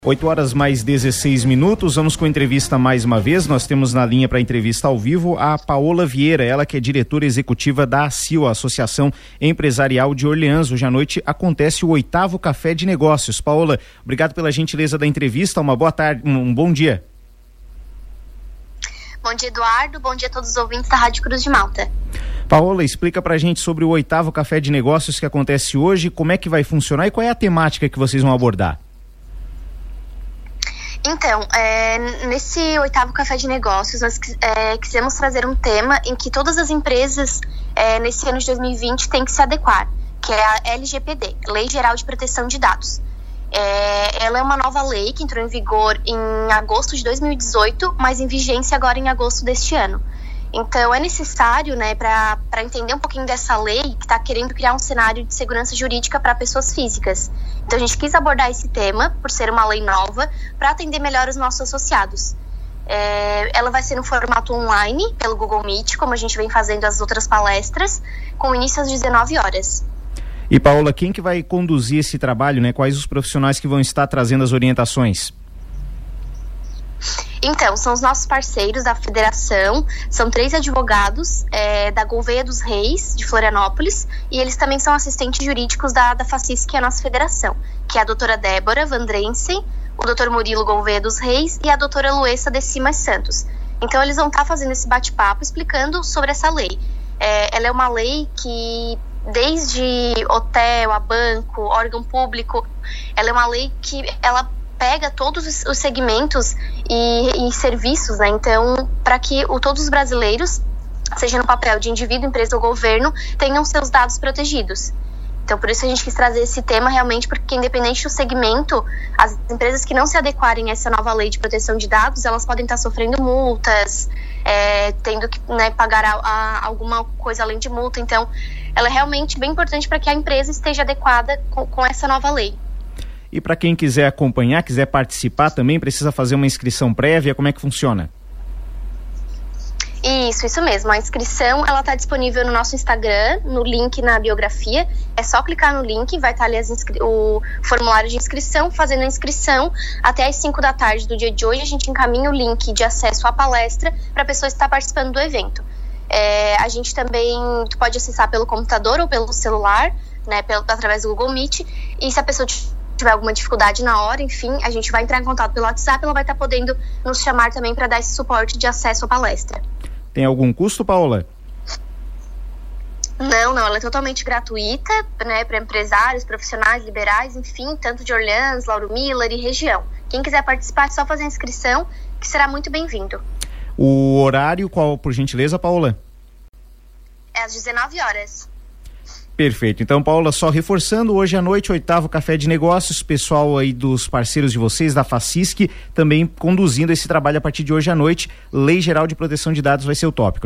8 horas mais 16 minutos, vamos com a entrevista mais uma vez. Nós temos na linha para entrevista ao vivo a Paola Vieira, ela que é diretora executiva da ACIL, a Associação Empresarial de Orleans. Hoje à noite acontece o 8º Café de Negócios. Paola, obrigado pela gentileza da entrevista, uma boa tarde, um bom dia. Bom dia, Eduardo, bom dia a todos os ouvintes da Rádio Cruz de Malta. Paola, explica pra gente sobre o 8º Café de Negócios que acontece hoje, como é que vai funcionar e qual é a temática que vocês vão abordar? Então, nesse 8º Café de Negócios, nós quisemos trazer um tema em que todas as empresas, nesse ano de 2020, têm que se adequar, que é a LGPD, Lei Geral de Proteção de Dados. Ela é uma nova lei que entrou em vigor em agosto de 2018, mas em vigência agora em agosto deste ano. Então, é necessário, para entender um pouquinho dessa lei, que está querendo criar um cenário de segurança jurídica para pessoas físicas. Então, a gente quis abordar esse tema, por ser uma lei nova, para atender melhor os nossos associados. Ela vai ser no formato online, pelo Google Meet, como a gente vem fazendo as outras palestras, com início às 19 horas. E, Paola, quem que vai conduzir esse trabalho, Quais os profissionais que vão estar trazendo as orientações? Então, são os nossos parceiros da federação, são 3 advogados da Gouveia dos Reis, de Florianópolis, e eles também são assistentes jurídicos da FACISC, que é a nossa federação, que é a doutora Débora Vandrensen, o doutor Murilo Gouveia dos Reis e a doutora Luessa de Simas Santos. Então, eles vão estar fazendo esse bate-papo explicando sobre essa lei. Ela é uma lei que, desde hotel a banco, órgão público, ela é uma lei que ela pega todos os segmentos e serviços, Então, para que todos os brasileiros, seja no papel de indivíduo, empresa ou governo, tenham seus dados protegidos. Então, por isso a gente quis trazer esse tema realmente, porque independente do segmento, as empresas que não se adequarem a essa nova lei de proteção de dados, elas podem estar sofrendo multas, tendo que pagar alguma coisa além de multa. Então, ela é realmente bem importante para que a empresa esteja adequada com essa nova lei. E para quem quiser acompanhar, quiser participar também, precisa fazer uma inscrição prévia, como é que funciona? Isso mesmo. A inscrição, ela está disponível no nosso Instagram, no link na biografia. É só clicar no link, vai estar ali o formulário de inscrição. Fazendo a inscrição, até às 5 da tarde do dia de hoje, a gente encaminha o link de acesso à palestra para a pessoa estar participando do evento. A gente também pode acessar pelo computador ou pelo celular, através do Google Meet. E se a pessoa tiver alguma dificuldade na hora, enfim, a gente vai entrar em contato pelo WhatsApp, ela vai estar podendo nos chamar também para dar esse suporte de acesso à palestra. Tem algum custo, Paola? Não, ela é totalmente gratuita, para empresários, profissionais, liberais, enfim, tanto de Orleans, Lauro Miller e região. Quem quiser participar é só fazer a inscrição, que será muito bem-vindo. O horário, qual, por gentileza, Paola? É às 19 horas. Perfeito. Então, Paola, só reforçando, hoje à noite, 8º Café de Negócios, pessoal aí dos parceiros de vocês, da FACISC, também conduzindo esse trabalho a partir de hoje à noite. Lei Geral de Proteção de Dados vai ser o tópico,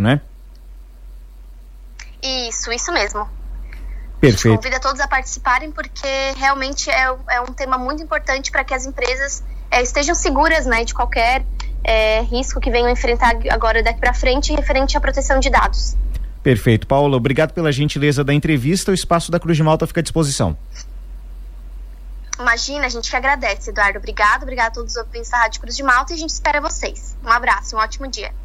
Isso mesmo. Perfeito. A gente convida todos a participarem, porque realmente é um tema muito importante para que as empresas estejam seguras, de qualquer risco que venham enfrentar agora daqui para frente, referente à proteção de dados. Perfeito. Paola, obrigado pela gentileza da entrevista. O espaço da Cruz de Malta fica à disposição. Imagina, a gente que agradece, Eduardo. Obrigado a todos os ouvintes da Rádio Cruz de Malta, e a gente espera vocês. Um abraço, um ótimo dia.